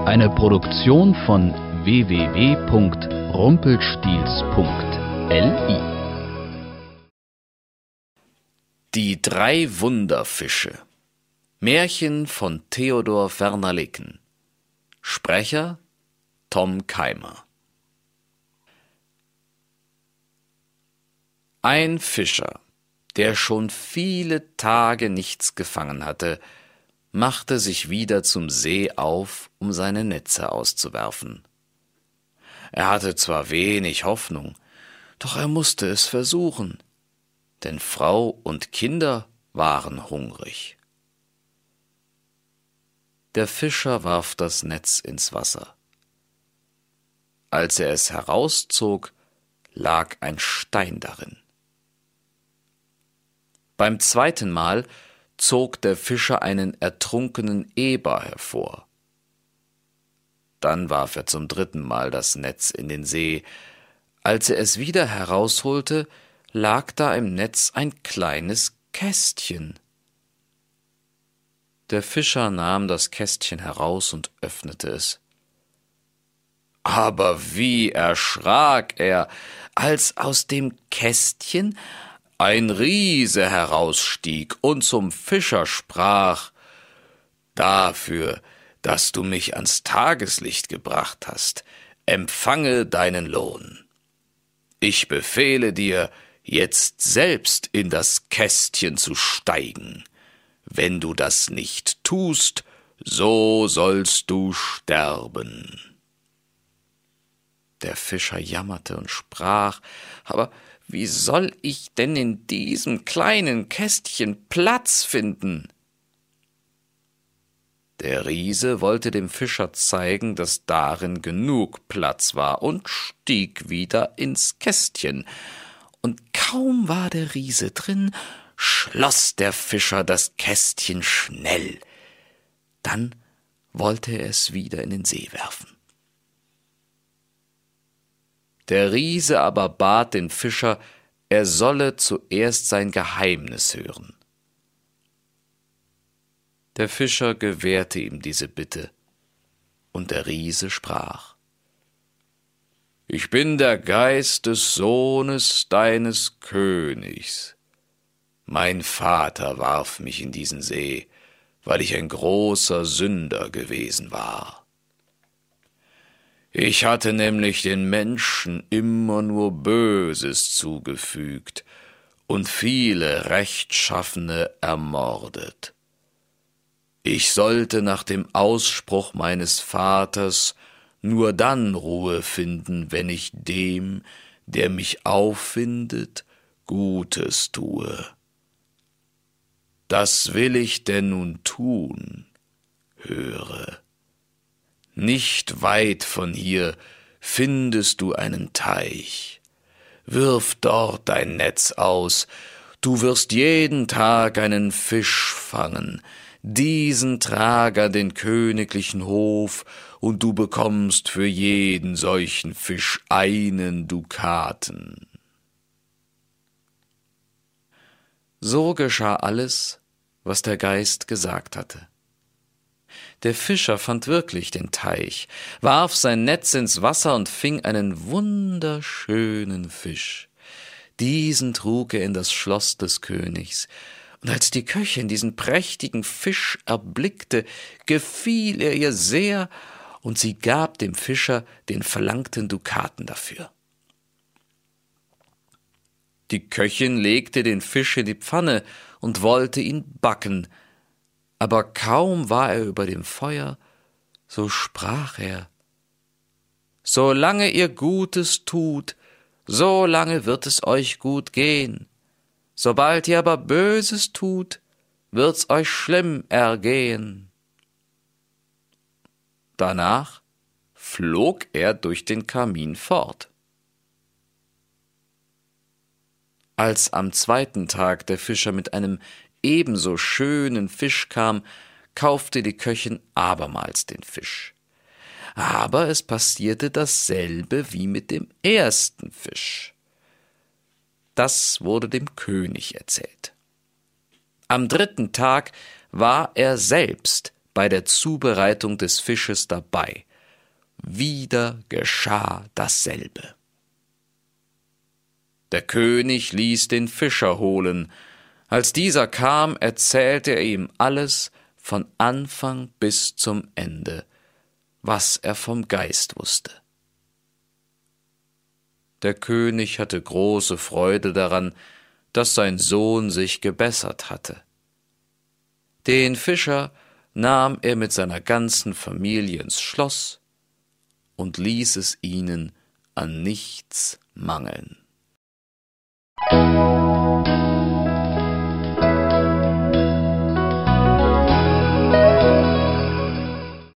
Eine Produktion von www.rumpelstilzchen.li. Die 3 Wunderfische. Märchen von Theodor Wernerleken. Sprecher Tom Keimer. Ein Fischer, der schon viele Tage nichts gefangen hatte, machte sich wieder zum See auf, um seine Netze auszuwerfen. Er hatte zwar wenig Hoffnung, doch er musste es versuchen, denn Frau und Kinder waren hungrig. Der Fischer warf das Netz ins Wasser. Als er es herauszog, lag ein Stein darin. Beim zweiten Mal zog der Fischer einen ertrunkenen Eber hervor. Dann warf er zum 3. Mal das Netz in den See. Als er es wieder herausholte, lag da im Netz ein kleines Kästchen. Der Fischer nahm das Kästchen heraus und öffnete es. Aber wie erschrak er, als aus dem Kästchen ein Riese herausstieg und zum Fischer sprach: »Dafür, dass du mich ans Tageslicht gebracht hast, empfange deinen Lohn. Ich befehle dir, jetzt selbst in das Kästchen zu steigen. Wenn du das nicht tust, so sollst du sterben.« Der Fischer jammerte und sprach: »Aber wie soll ich denn in diesem kleinen Kästchen Platz finden?« Der Riese wollte dem Fischer zeigen, dass darin genug Platz war, und stieg wieder ins Kästchen. Und kaum war der Riese drin, schloss der Fischer das Kästchen schnell. Dann wollte er es wieder in den See werfen. Der Riese aber bat den Fischer, er solle zuerst sein Geheimnis hören. Der Fischer gewährte ihm diese Bitte, und der Riese sprach: »Ich bin der Geist des Sohnes deines Königs. Mein Vater warf mich in diesen See, weil ich ein großer Sünder gewesen war. Ich hatte nämlich den Menschen immer nur Böses zugefügt und viele Rechtschaffene ermordet. Ich sollte nach dem Ausspruch meines Vaters nur dann Ruhe finden, wenn ich dem, der mich auffindet, Gutes tue. Das will ich denn nun tun. Höre. Nicht weit von hier findest du einen Teich. Wirf dort dein Netz aus, du wirst jeden Tag einen Fisch fangen, diesen trage an den königlichen Hof, und du bekommst für jeden solchen Fisch 1 Dukaten. So geschah alles, was der Geist gesagt hatte. Der Fischer fand wirklich den Teich, warf sein Netz ins Wasser und fing einen wunderschönen Fisch. Diesen trug er in das Schloss des Königs. Und als die Köchin diesen prächtigen Fisch erblickte, gefiel er ihr sehr, und sie gab dem Fischer den verlangten Dukaten dafür. Die Köchin legte den Fisch in die Pfanne und wollte ihn backen, aber kaum war er über dem Feuer, so sprach er: »Solange ihr Gutes tut, so lange wird es euch gut gehen. Sobald ihr aber Böses tut, wird's euch schlimm ergehen.« Danach flog er durch den Kamin fort. Als am 2. Tag der Fischer mit einem ebenso schönen Fisch kam, kaufte die Köchin abermals den Fisch. Aber es passierte dasselbe wie mit dem ersten Fisch. Das wurde dem König erzählt. Am 3. Tag war er selbst bei der Zubereitung des Fisches dabei. Wieder geschah dasselbe. Der König ließ den Fischer holen. Als dieser kam, erzählte er ihm alles von Anfang bis zum Ende, was er vom Geist wusste. Der König hatte große Freude daran, dass sein Sohn sich gebessert hatte. Den Fischer nahm er mit seiner ganzen Familie ins Schloss und ließ es ihnen an nichts mangeln.